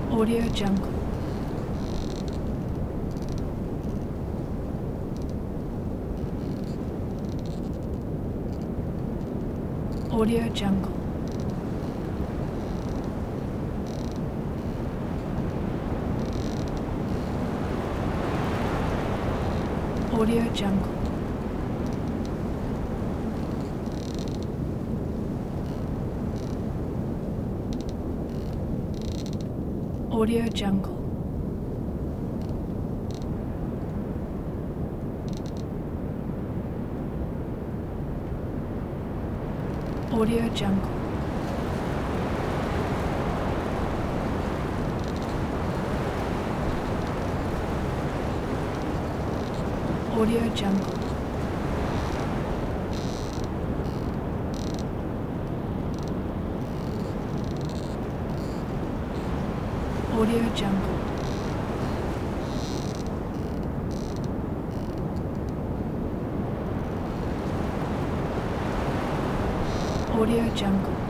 Audio Jungle. Audio Jungle. Audio Jungle. Audio Jungle. Audio Jungle. Audio Jungle. Audio Jungle. Audio Jungle.